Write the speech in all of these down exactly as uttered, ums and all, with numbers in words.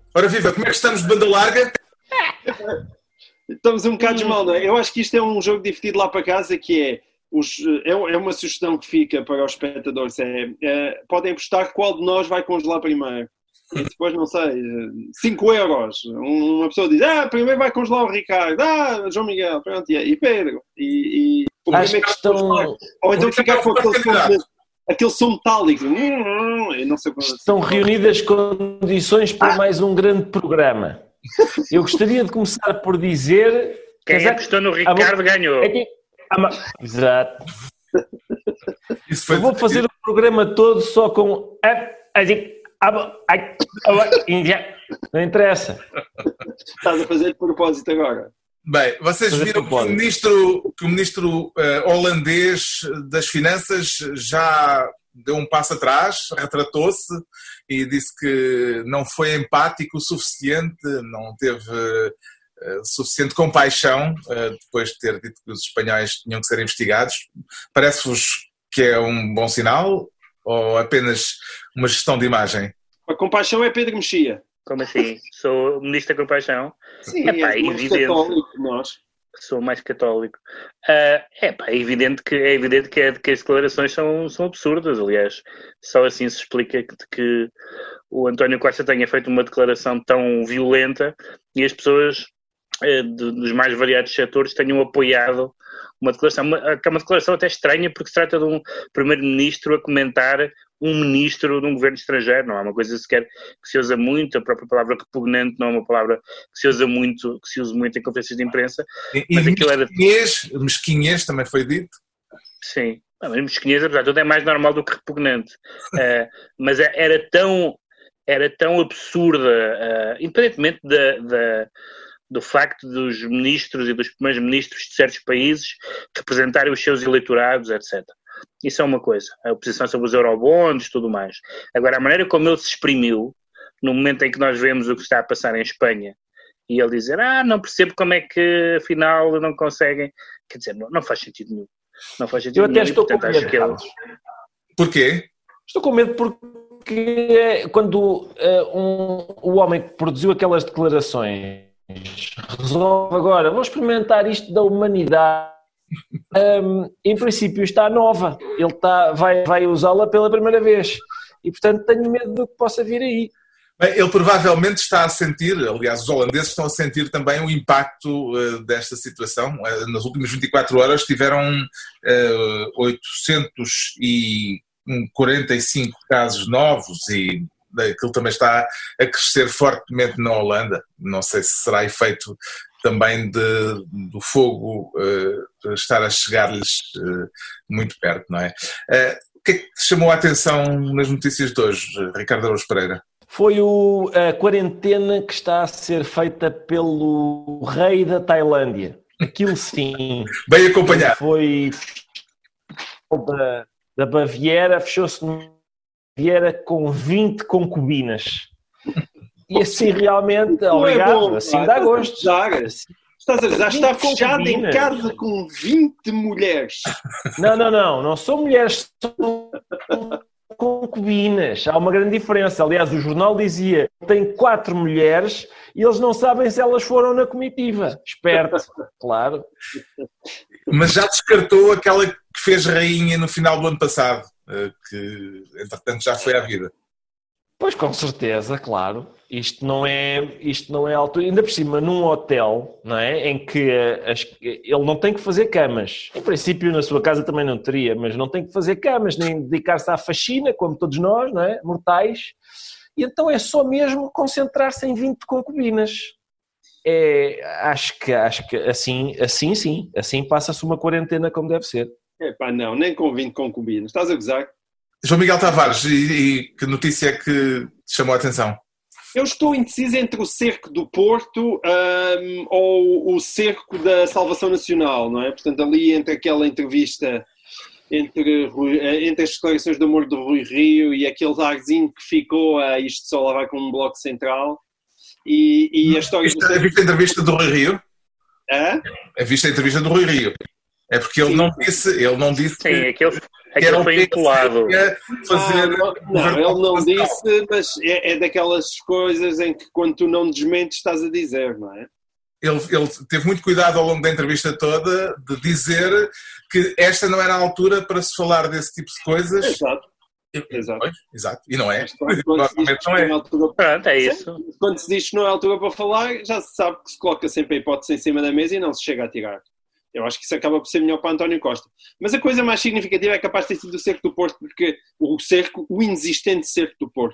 Ora viva, como é que estamos de banda larga? Estamos um bocado mal, não é? Eu acho que isto é um jogo divertido lá para casa, que é, os, é, é uma sugestão que fica para os espectadores, é, é podem apostar qual de nós vai congelar primeiro. E depois, não sei, cinco euros. Uma pessoa diz, ah, primeiro vai congelar o Ricardo, ah, João Miguel, pronto, e Pedro. E, e o acho que estão... Ou então ficar com aquele som, aquele som metálico. Eu não sei como estão assim. reunidas condições para mais um grande programa. Eu gostaria de começar por dizer... Quem que apostou no Ricardo ganhou. É que... Exato. Isso foi... Eu vou fazer o programa todo só com... Não interessa. Estás a fazer de propósito agora. Bem, vocês viram que o ministro, que o ministro uh, holandês das Finanças já deu um passo atrás, retratou-se e disse que não foi empático o suficiente, não teve uh, suficiente compaixão uh, depois de ter dito que os espanhóis tinham que ser investigados. Parece-vos que é um bom sinal ou apenas uma gestão de imagem? A compaixão é Pedro Mexia. Como assim? Sou o ministro da compaixão? Sim, é, pá, é mais evidente. Católico que nós. Sou mais católico. Uh, é, pá, é evidente, que, é evidente que, é, que as declarações são, são absurdas, aliás. Só assim se explica que, que o António Costa tenha feito uma declaração tão violenta e as pessoas uh, de, dos mais variados setores tenham apoiado uma declaração, uma, que é uma declaração até estranha, porque se trata de um primeiro-ministro a comentar um ministro de um governo estrangeiro, não é uma coisa sequer que se usa muito, a própria palavra repugnante não é uma palavra que se usa muito, que se usa muito em conferências de imprensa. E, mas e aquilo mesquinhez, era... mesquinhez também foi dito? Sim, mas mesquinhez, apesar de tudo, é mais normal do que repugnante. uh, mas era tão, era tão absurda, uh, independentemente da... da do facto dos ministros e dos primeiros ministros de certos países representarem os seus eleitorados, etcétera. Isso é uma coisa. A oposição sobre os eurobonds, tudo mais. Agora, a maneira como ele se exprimiu, no momento em que nós vemos o que está a passar em Espanha, e ele dizer, ah, não percebo como é que, afinal, não conseguem... Quer dizer, não, não faz sentido nenhum. Não faz sentido Eu nenhum. até estou portanto, com medo, acho que ele... Porquê? Estou com medo porque quando uh, um, o homem que produziu aquelas declarações resolve agora, vou experimentar isto da humanidade. Um, em princípio está nova, ele está, vai, vai usá-la pela primeira vez e portanto tenho medo do que possa vir aí. Bem, ele provavelmente está a sentir, aliás os holandeses estão a sentir também o impacto uh, desta situação. Uh, nas últimas vinte e quatro horas tiveram uh, oitocentos e quarenta e cinco casos novos e aquilo também está a crescer fortemente na Holanda. Não sei se será efeito também de, do fogo uh, estar a chegar-lhes uh, muito perto, não é? Uh, o que é que te chamou a atenção nas notícias de hoje, Ricardo Araújo Pereira? Foi o, a quarentena que está a ser feita pelo rei da Tailândia. Aquilo sim. Bem acompanhado. Foi da, da Baviera, fechou-se no Baviera com vinte concubinas. E assim realmente, não obrigado, é bom, assim pá, dá gosto. Estás a dizer, já está fechado em casa com vinte mulheres. Não, não, não, não são mulheres, são concubinas. Há uma grande diferença. Aliás, o jornal dizia que tem quatro mulheres e eles não sabem se elas foram na comitiva. Esperto, claro. Mas já descartou aquela que fez rainha no final do ano passado, que entretanto já foi à vida. Pois, com certeza, claro. Isto não é, isto não é alto. Ainda por cima, num hotel, não é? Em que as, ele não tem que fazer camas. Em princípio, na sua casa também não teria, mas não tem que fazer camas, nem dedicar-se à faxina, como todos nós, não é? Mortais. E então é só mesmo concentrar-se em vinte concubinas. É, acho que, acho que assim, assim sim. Assim passa-se uma quarentena como deve ser. É pá, não, nem com vinte concubinas. Estás a gozar? João Miguel Tavares, e, e que notícia é que te chamou a atenção? Eu estou indeciso entre o cerco do Porto um, ou o cerco da Salvação Nacional, não é? Portanto, ali entre aquela entrevista, entre, entre as declarações de amor do Rui Rio e aquele arzinho que ficou a isto só lá vai como um bloco central e, e a história... Viste, do... viste a entrevista do Rui Rio? Hã? É viste a entrevista do Rui Rio. É porque ele Sim. não disse, ele não disse Sim, que, aquele... Aquilo foi empolado. Fazer ah, não, não, ele não disse, mas é, é daquelas coisas em que quando tu não desmentes estás a dizer, não é? Ele, ele teve muito cuidado ao longo da entrevista toda de dizer que esta não era a altura para se falar desse tipo de coisas. Exato. E, Exato. Pois, exato. E não é. Quando, quando, se diz não é. não é altura... Pronto, é isso. quando se diz que não é altura para falar, já se sabe que se coloca sempre a hipótese em cima da mesa e não se chega a tirar. Eu acho que isso acaba por ser melhor para António Costa. Mas a coisa mais significativa é capaz de ter sido o cerco do Porto, porque o cerco, o inexistente cerco do Porto.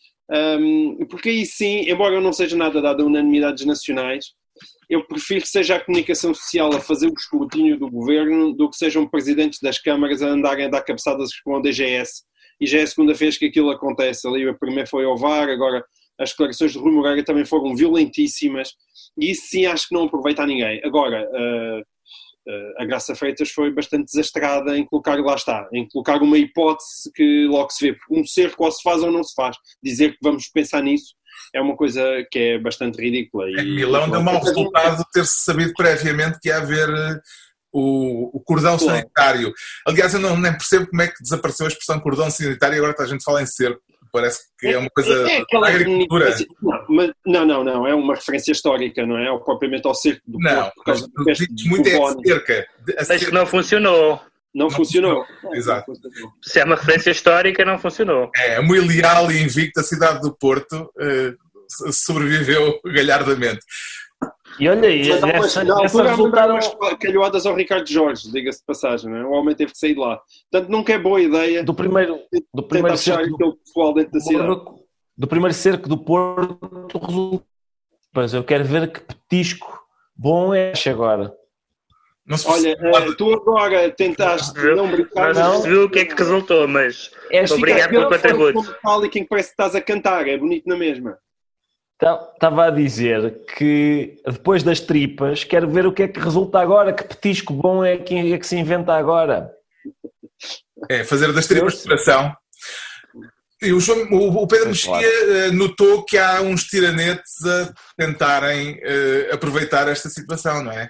Um, porque aí sim, embora eu não seja nada dado a unanimidades nacionais, eu prefiro que seja a comunicação social a fazer o escrutínio do governo do que sejam presidentes das câmaras a andarem a dar cabeçadas com o D G S. E já é a segunda vez que aquilo acontece. Ali a primeira foi ao V A R, agora as declarações de Rui Moreira também foram violentíssimas. E isso sim acho que não aproveita a ninguém. Agora, uh, uh, a Graça Freitas foi bastante desastrada em colocar, lá está, em colocar uma hipótese que logo se vê. Um cerco ou se faz ou não se faz. Dizer que vamos pensar nisso é uma coisa que é bastante ridícula. Em Milão deu mau resultado ter-se sabido previamente que ia haver o, o cordão claro. sanitário. Aliás, eu não, nem percebo como é que desapareceu a expressão cordão sanitário e agora a gente fala em cerco. Parece que é, é uma coisa é, é da agricultura. Não, mas, não, não, não. É uma referência histórica, não é? Ou propriamente ao cerco do Não, Porto. Não, mas muito é a cerca. A mas que não funcionou. Não, não funcionou. funcionou. Exato. Se é uma referência histórica, não funcionou. É, muito leal e invicta, a cidade do Porto uh, sobreviveu galhardamente. E olha aí, essa, essa resultaram... calhoadas ao Ricardo Jorge, diga-se de passagem, não é? O homem teve que sair de lá. Portanto, nunca é boa ideia do primeiro, do primeiro cerco do, pessoal dentro da cidade. Do primeiro cerco do Porto resulta. Pois eu quero ver que petisco bom é este agora. Não se Olha, uh, tu agora tentaste não brincar. Não se viu o que é que resultou, mas este obrigado pelo contributo. E quem parece que estás a cantar, é bonito na mesma. Estava a dizer que depois das tripas quero ver o que é que resulta agora, que petisco bom é que, é que se inventa agora. É, fazer das tripas de coração. E o, João, o Pedro Mexia claro. notou que há uns tiranetes a tentarem uh, aproveitar esta situação, não é?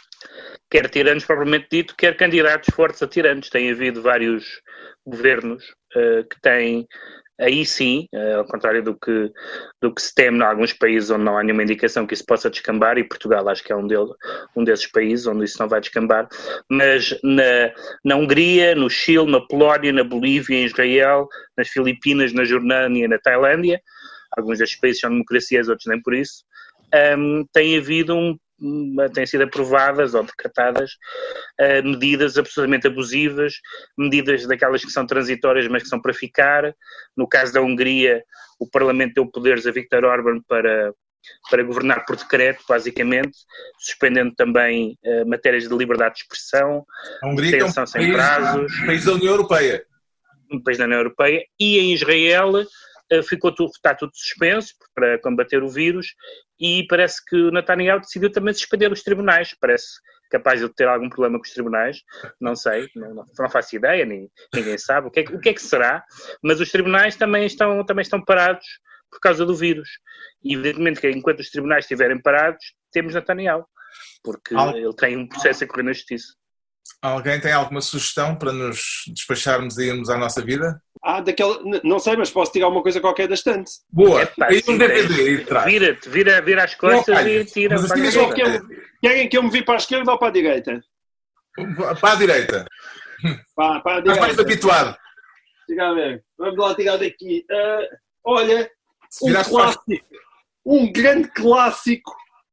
Quer tiranos propriamente dito, quer candidatos fortes a tiranos. Tem havido vários governos uh, que têm... Aí sim, ao contrário do que, do que se teme em alguns países onde não há nenhuma indicação que isso possa descambar, e Portugal acho que é um, dele, um desses países onde isso não vai descambar, mas na, na Hungria, no Chile, na Polónia, na Bolívia, em Israel, nas Filipinas, na Jordânia, na Tailândia, alguns desses países são democracias, outros nem por isso, um, tem havido um têm sido aprovadas ou decretadas uh, medidas absolutamente abusivas, medidas daquelas que são transitórias mas que são para ficar. No caso da Hungria, o Parlamento deu poderes a Viktor Orbán para, para governar por decreto, basicamente, suspendendo também uh, matérias de liberdade de expressão, a Hungria detenção é um sem país, prazos. Um país da União Europeia. Um país da União Europeia. E em Israel uh, ficou tudo, está tudo suspenso para combater o vírus. E parece que o Netanyahu decidiu também suspender os tribunais. Parece capaz de ter algum problema com os tribunais. Não sei, não, não, não faço ideia, nem, ninguém sabe o que, é, o que é que será. Mas os tribunais também estão, também estão parados por causa do vírus. E evidentemente que enquanto os tribunais estiverem parados, temos Netanyahu. Porque Al... ele tem um processo a correr na justiça. Alguém tem alguma sugestão para nos despacharmos e irmos à nossa vida? Ah, daquela... Não sei, mas posso tirar uma coisa qualquer da estante. Boa! É, pá, aí sim, um D V D aí atrás. Vira-te, vira, vira as costas não, e tira. Mas para assim, que eu, querem que eu me vi para a esquerda ou para a direita? Para a direita. Para, para a direita. Estás mais habituado. Diga a ver. Vamos lá tirar daqui. Uh, olha, um clássico. Um grande clássico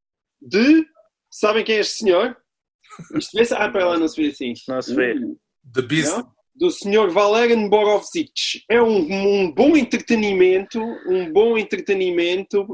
de... Sabem quem é este senhor? Isto vê-se... Ah, para lá não se vê assim. Não se vê. Uh, The Beast. Não? Do senhor Valerian Borovcic. É um, um bom entretenimento, um bom entretenimento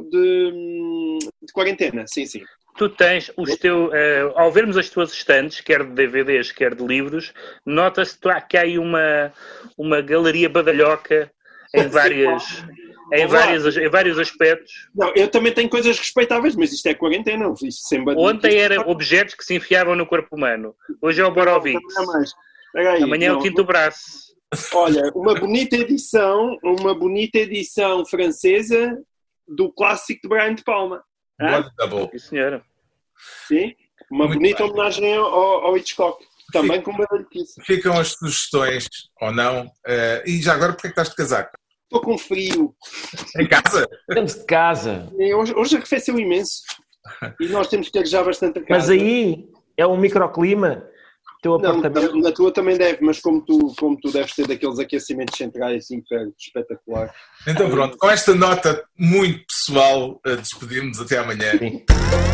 de, de quarentena, sim, sim. Tu tens os teus, uh, ao vermos as tuas estantes, quer de D V Ds, quer de livros, nota-se que há aí uma, uma galeria badalhoca em, várias, em, várias, em vários aspectos. Não, eu também tenho coisas respeitáveis, mas isto é quarentena. Isto sem Ontem eram objetos que se enfiavam no corpo humano. Hoje é o Borovic. Aí, amanhã não, é o quinto braço. Olha, uma bonita edição, uma bonita edição francesa do clássico de Brian De Palma. Ah? Sim, senhora. Sim, uma Muito bonita bem. homenagem ao, ao Hitchcock. Também com barulhice. Ficam as sugestões, ou não. Uh, e já agora, porque é que estás de casaco? Estou com frio. Em casa? Estamos de casa. Hoje, hoje arrefeceu imenso. E nós temos que arejar bastante a casa. Mas aí é um microclima. Teu Não, apartamento. na tua também deve, mas como tu, como tu deves ter daqueles aquecimentos centrais espetacular. Então pronto, com esta nota muito pessoal, despedimos até amanhã. Sim.